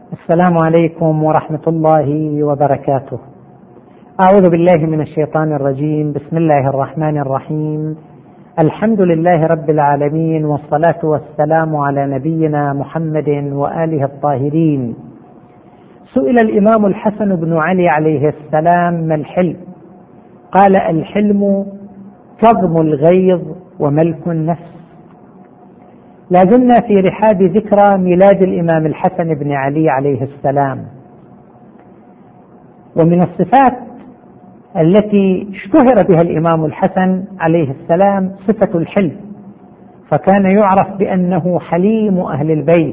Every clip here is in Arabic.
السلام عليكم ورحمة الله وبركاته. أعوذ بالله من الشيطان الرجيم. بسم الله الرحمن الرحيم. الحمد لله رب العالمين، والصلاة والسلام على نبينا محمد وآله الطاهرين. سئل الإمام الحسن بن علي عليه السلام: ما الحلم؟ قال: الحلم كظم الغيظ وملك النفس. لازلنا في رحاب ذكرى ميلاد الإمام الحسن بن علي عليه السلام، ومن الصفات التي اشتهر بها الإمام الحسن عليه السلام صفة الحلم، فكان يعرف بأنه حليم أهل البيت.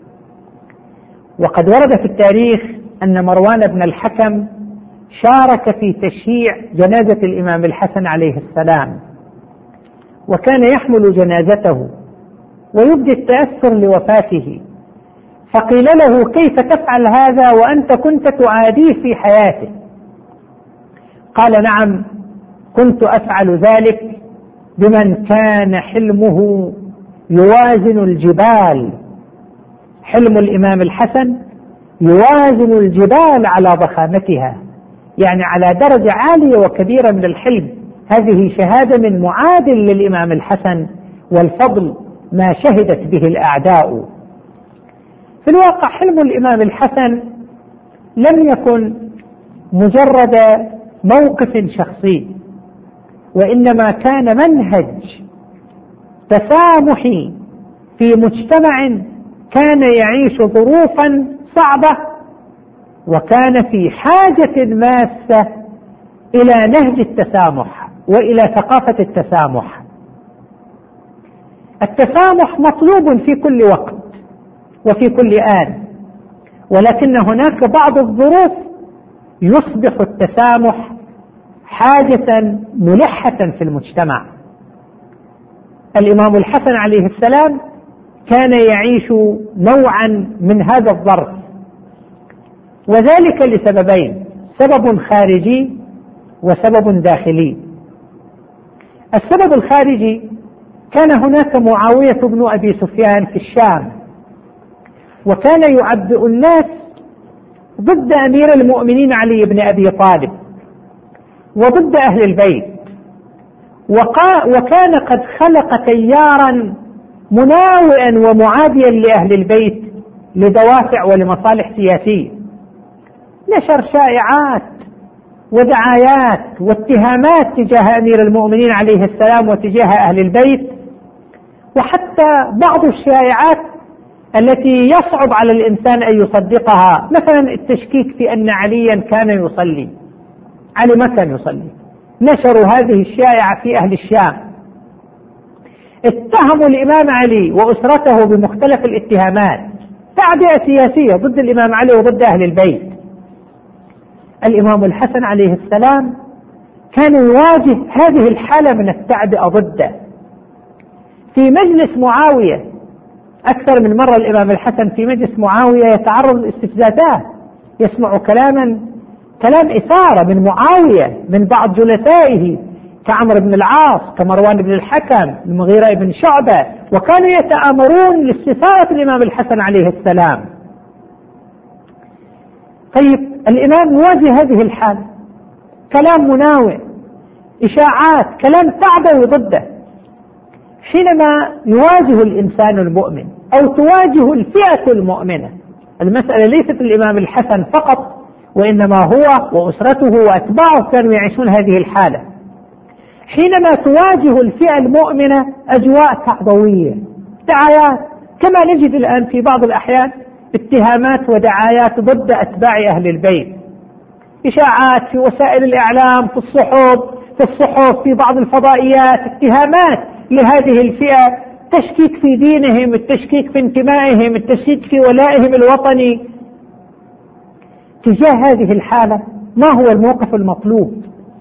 وقد ورد في التاريخ أن مروان بن الحكم شارك في تشييع جنازة الإمام الحسن عليه السلام، وكان يحمل جنازته ويبدي التأثر لوفاته، فقيل له: كيف تفعل هذا وأنت كنت تعاديه في حياته؟ قال: نعم، كنت أفعل ذلك بمن كان حلمه يوازن الجبال. حلم الإمام الحسن يوازن الجبال على ضخامتها، يعني على درجة عالية وكبيرة من الحلم. هذه شهادة من معادل للإمام الحسن والفضل ما شهدت به الأعداء. في الواقع حلم الإمام الحسن لم يكن مجرد موقف شخصي، وإنما كان منهج تسامحي في مجتمع كان يعيش ظروفا صعبة، وكان في حاجة ماسة إلى نهج التسامح وإلى ثقافة التسامح. التسامح مطلوب في كل وقت وفي كل آن، ولكن هناك بعض الظروف يصبح التسامح حاجة ملحة في المجتمع. الإمام الحسن عليه السلام كان يعيش نوعا من هذا الظرف، وذلك لسببين: سبب خارجي وسبب داخلي. السبب الخارجي: كان هناك معاوية بن أبي سفيان في الشام، وكان يعبئ الناس ضد أمير المؤمنين علي بن أبي طالب وضد أهل البيت، وكان قد خلق تيارا مناوئا ومعاديا لأهل البيت لدوافع ولمصالح سياسية. نشر شائعات ودعايات واتهامات تجاه أمير المؤمنين عليه السلام وتجاه أهل البيت، وحتى بعض الشائعات التي يصعب على الإنسان أن يصدقها، مثلا التشكيك في أن عليا كان يصلي. علي ما كان يصلي. نشروا هذه الشائعة في أهل الشام، اتهموا الإمام علي وأسرته بمختلف الاتهامات، تعبئة سياسية ضد الإمام علي وضد أهل البيت. الإمام الحسن عليه السلام كان يواجه هذه الحالة من التعبئة ضده. في مجلس معاوية أكثر من مرة الإمام الحسن في مجلس معاوية يتعرض للاستفزازات، يسمع كلام إثارة من معاوية من بعض جلسائه كعمرو بن العاص، كمروان بن الحكم، المغيرة بن شعبة، وكانوا يتآمرون لاستثارة الإمام الحسن عليه السلام. طيب، الإمام يواجه هذه الحالة، كلام مناوئ، إشاعات، كلام تعبوي ضده. حينما يواجه الإنسان المؤمن أو تواجه الفئة المؤمنة، المسألة ليست الإمام الحسن فقط، وإنما هو وأسرته وأتباعه كانوا يعيشون هذه الحالة. حينما تواجه الفئة المؤمنة أجواء تعبوية، دعايات، كما نجد الآن في بعض الأحيان اتهامات ودعايات ضد أتباع أهل البيت، إشاعات في وسائل الإعلام، في الصحف، في بعض الفضائيات، اتهامات لهذه الفئة، تشكيك في دينهم، التشكيك في انتمائهم، التشكيك في ولائهم الوطني. تجاه هذه الحالة ما هو الموقف المطلوب؟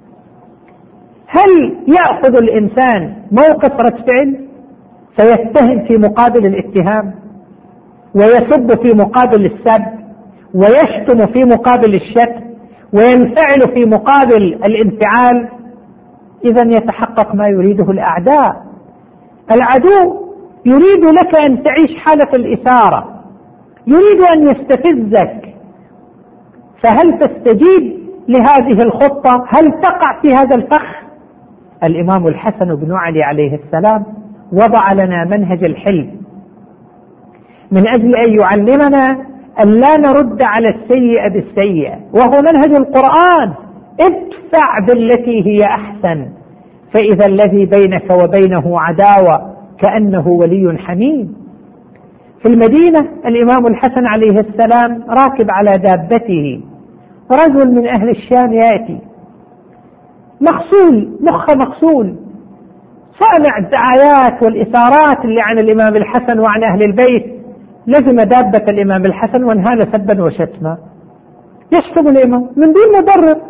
هل يأخذ الإنسان موقف رد فعل فيتهم في مقابل الاتهام، ويسب في مقابل السب، ويشتم في مقابل الشتم، وينفعل في مقابل الانفعال؟ إذن يتحقق ما يريده الأعداء. العدو يريد لك أن تعيش حالة الإثارة، يريد أن يستفزك، فهل تستجيب لهذه الخطة؟ هل تقع في هذا الفخ؟ الإمام الحسن بن علي عليه السلام وضع لنا منهج الحلم من أجل أن يعلمنا أن لا نرد على السيء بالسيء، وهو منهج القرآن: ادفع بالتي هي أحسن فإذا الذي بينك وبينه عداوة كأنه ولي حميم. في المدينة الإمام الحسن عليه السلام راكب على دابته، رجل من أهل الشام يأتي مغسول، مخه مغسول، سامع الدعايات والإثارات اللي عن الإمام الحسن وعن أهل البيت، لزم دابة الإمام الحسن وانهال سبا وشتما، يشتم الإمام من دون مبرر.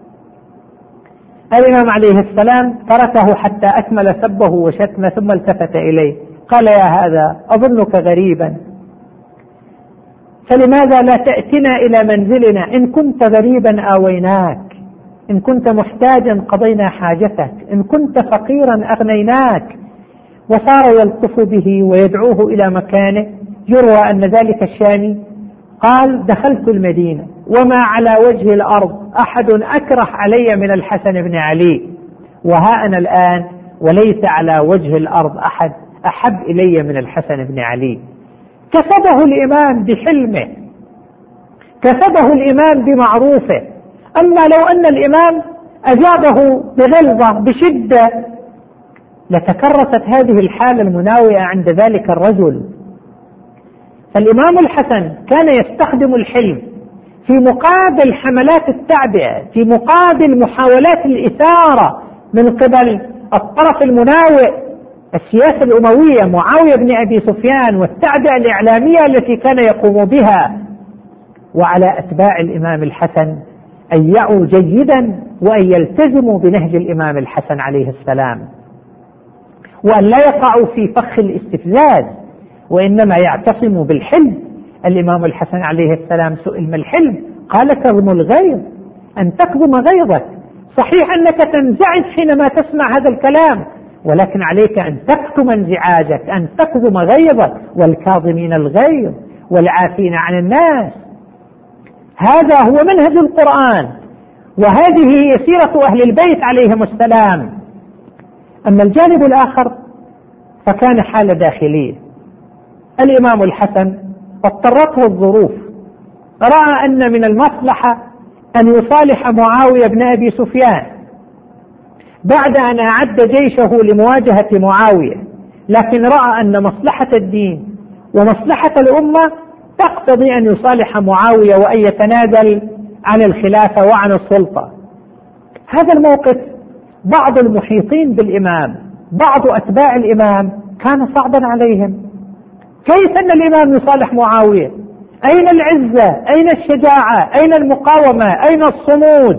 الإمام عليه السلام تركه حتى أكمل سبه وشتمه، ثم التفت إليه قال: يا هذا أظنك غريبا، فلماذا لا تأتنا إلى منزلنا؟ إن كنت غريبا آويناك، إن كنت محتاجا قضينا حاجتك، إن كنت فقيرا أغنيناك. وصار يلطف به ويدعوه إلى مكانه. يروى أن ذلك الشامي قال: دخلت المدينة وما على وجه الأرض أحد أكره علي من الحسن بن علي، وها أنا الآن وليس على وجه الأرض أحد أحب إلي من الحسن بن علي. كسبه الإمام بحلمه، كسبه الإمام بمعروفه. أما لو أن الإمام أجابه بغلظة بشدة لتكرست هذه الحالة المناوئة عند ذلك الرجل. فالإمام الحسن كان يستخدم الحلم في مقابل حملات التعبئة، في مقابل محاولات الإثارة من قبل الطرف المناوئ، السياسة الأموية معاوية بن أبي سفيان والتعبئة الإعلامية التي كان يقوم بها. وعلى أتباع الإمام الحسن أن يعوا جيدا وأن يلتزموا بنهج الإمام الحسن عليه السلام، وأن لا يقعوا في فخ الاستفزاز، وإنما يعتصموا بالحلم. الإمام الحسن عليه السلام سئل: ما الحلم؟ قال: كظم الغيظ، أن تكظم غيظك. صحيح أنك تنزعج حينما تسمع هذا الكلام، ولكن عليك أن تكتم انزعاجك، أن تكظم غيظك، والكاظمين الغيظ والعافين عن الناس. هذا هو منهج القرآن، وهذه هي سيرة أهل البيت عليهم السلام. أما الجانب الآخر فكان حالة داخلية. الإمام الحسن اضطرته الظروف، رأى أن من المصلحة أن يصالح معاوية بن أبي سفيان بعد أن أعد جيشه لمواجهة معاوية، لكن رأى أن مصلحة الدين ومصلحة الأمة تقتضي أن يصالح معاوية وأن يتنازل عن الخلافة وعن السلطة. هذا الموقف بعض المحيطين بالإمام، بعض أتباع الإمام، كان صعبا عليهم. كيف أن الإمام يصالح معاوية؟ أين العزة؟ أين الشجاعة؟ أين المقاومة؟ أين الصمود؟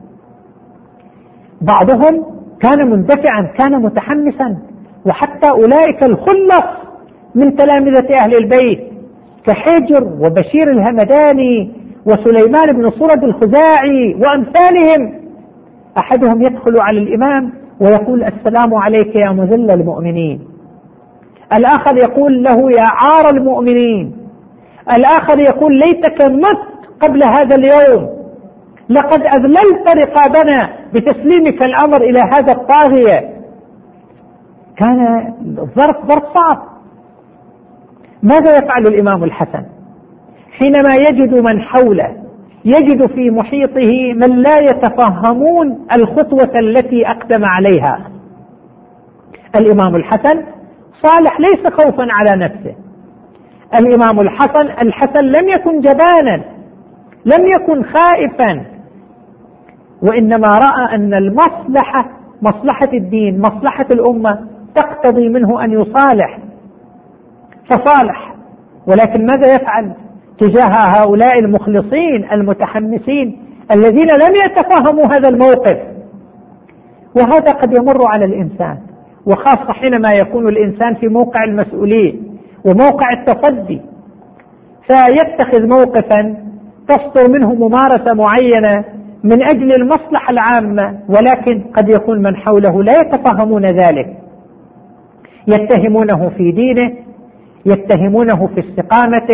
بعضهم كان مندفعا، كان متحمسا، وحتى أولئك الخلص من تلامذة أهل البيت كحجر وبشير الهمداني وسليمان بن صرد الخزاعي وأمثالهم، أحدهم يدخل على الإمام ويقول: السلام عليك يا مذل المؤمنين. الآخر يقول له: يا عار المؤمنين. الآخر يقول: ليتك مت قبل هذا اليوم، لقد أذللت رقابنا بتسليمك الأمر إلى هذا الطاغية. كان ظرف صعب. ماذا يفعل الإمام الحسن حينما يجد من حوله، يجد في محيطه من لا يتفهمون الخطوة التي أقدم عليها؟ الإمام الحسن صالح ليس خوفا على نفسه. الإمام الحسن لم يكن جبانا، لم يكن خائفا، وإنما رأى أن المصلحة، مصلحة الدين، مصلحة الأمة، تقتضي منه أن يصالح، فصالح. ولكن ماذا يفعل تجاه هؤلاء المخلصين المتحمسين الذين لم يتفهموا هذا الموقف؟ وهذا قد يمر على الإنسان، وخاصة حينما يكون الإنسان في موقع المسؤولية وموقع التصدي، فيتخذ موقفا تصدر منه ممارسة معينة من أجل المصلحة العامة، ولكن قد يكون من حوله لا يتفهمون ذلك، يتهمونه في دينه، يتهمونه في استقامته،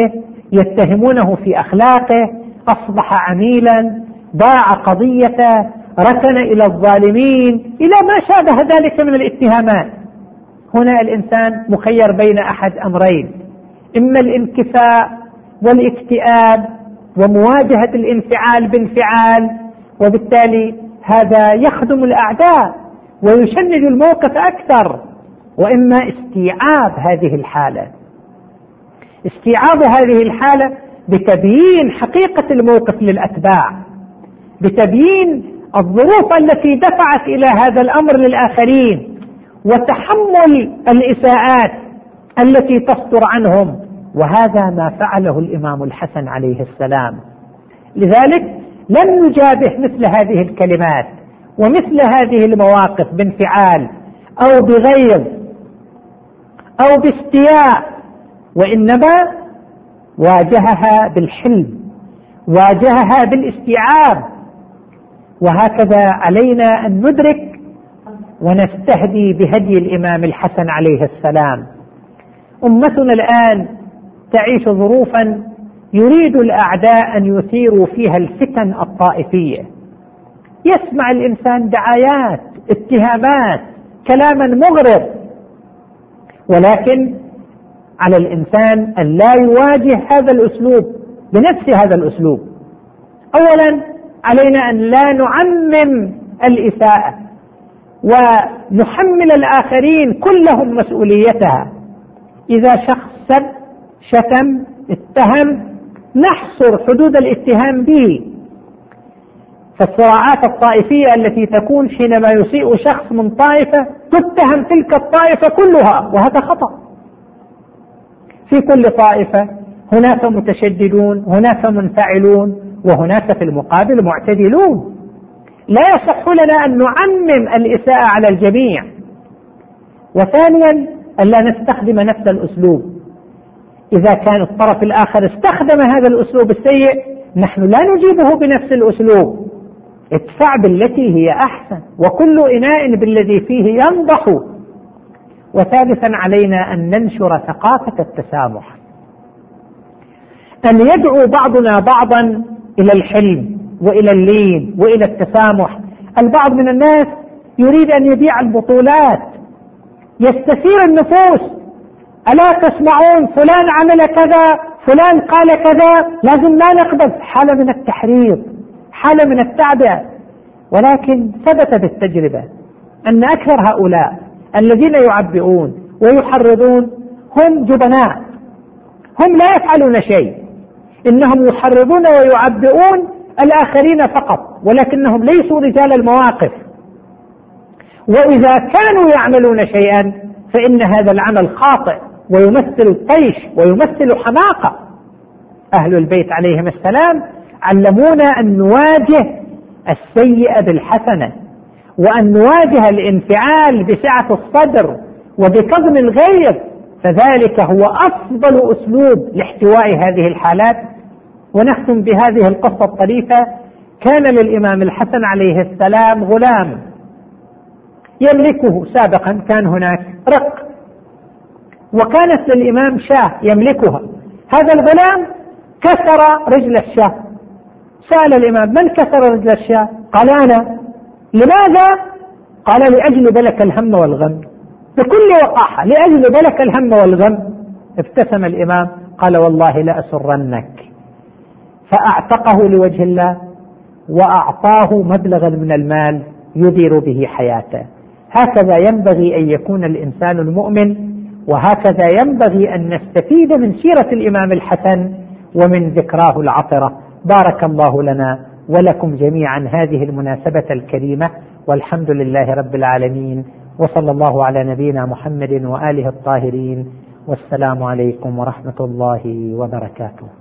يتهمونه في أخلاقه، أصبح عميلا، ضاع قضيته، ركن إلى الظالمين، إلى ما شابه ذلك من الاتهامات. هنا الإنسان مخير بين أحد أمرين: إما الانكفاء والاكتئاب ومواجهة الانفعال بانفعال، وبالتالي هذا يخدم الأعداء ويشنج الموقف أكثر، وإما استيعاب هذه الحالة، استيعاب هذه الحالة بتبيين حقيقة الموقف للأتباع، بتبيين الظروف التي دفعت إلى هذا الأمر للآخرين، وتحمل الإساءات التي تصدر عنهم. وهذا ما فعله الإمام الحسن عليه السلام. لذلك لم نجابه مثل هذه الكلمات ومثل هذه المواقف بانفعال أو بغيظ أو باستياء، وإنما واجهها بالحلم، واجهها بالاستيعاب. وهكذا علينا أن ندرك ونستهدي بهدي الإمام الحسن عليه السلام. أمتنا الآن تعيش ظروفا يريد الأعداء أن يثيروا فيها الفتن الطائفية. يسمع الإنسان دعايات، اتهامات، كلاما مغرض، ولكن على الإنسان أن لا يواجه هذا الأسلوب بنفس هذا الأسلوب. أولا علينا أن لا نعمم الإساءة ونحمل الآخرين كلهم مسؤوليتها. إذا شخص سب، شتم، اتهم، نحصر حدود الاتهام به. فالصراعات الطائفية التي تكون حينما يسيء شخص من طائفة تتهم تلك الطائفة كلها، وهذا خطأ. في كل طائفة هناك متشددون، هناك منفعلون، وهناك في المقابل معتدلون. لا يصح لنا أن نعمم الإساءة على الجميع. وثانيا ألا نستخدم نفس الأسلوب. إذا كان الطرف الآخر استخدم هذا الأسلوب السيء، نحن لا نجيبه بنفس الأسلوب، ادفع بالتي هي أحسن، وكل إناء بالذي فيه ينضح. وثالثا علينا أن ننشر ثقافة التسامح، أن يدعو بعضنا بعضا إلى الحلم وإلى اللين وإلى التسامح. البعض من الناس يريد أن يبيع البطولات، يستثير النفوس. ألا تسمعون فلان عمل كذا، فلان قال كذا، لازم لا نقبل. حالة من التحريض، حالة من التعبئة. ولكن ثبت بالتجربة أن أكثر هؤلاء الذين يعبئون ويحرضون هم جبناء، هم لا يفعلون شيء، إنهم يحرضون ويعبئون الآخرين فقط، ولكنهم ليسوا رجال المواقف. وإذا كانوا يعملون شيئا فإن هذا العمل خاطئ ويمثل الطيش ويمثل حماقة. أهل البيت عليهم السلام علمونا أن نواجه السيئة بالحسنة، وأن نواجه الانفعال بسعة الصدر وبكظم الغيظ، فذلك هو أفضل أسلوب لاحتواء هذه الحالات. ونختم بهذه القصة الطريفة. كان للإمام الحسن عليه السلام غلام يملكه سابقا، كان هناك رق، وكانت للإمام شاة يملكها. هذا الغلام كسر رجل الشاة. سأل الإمام: من كسر رجل الشاة؟ قال: أنا. لماذا؟ قال: لأجل بلك الهم والغم. بكل وقاحة: لأجل بلك الهم والغم. ابتسم الإمام قال: والله لأسرنك. فأعتقه لوجه الله وأعطاه مبلغا من المال يدير به حياته. هكذا ينبغي أن يكون الإنسان المؤمن، وهكذا ينبغي أن نستفيد من سيرة الإمام الحسن ومن ذكراه العطرة. بارك الله لنا ولكم جميعا هذه المناسبة الكريمة، والحمد لله رب العالمين، وصلى الله على نبينا محمد وآله الطاهرين، والسلام عليكم ورحمة الله وبركاته.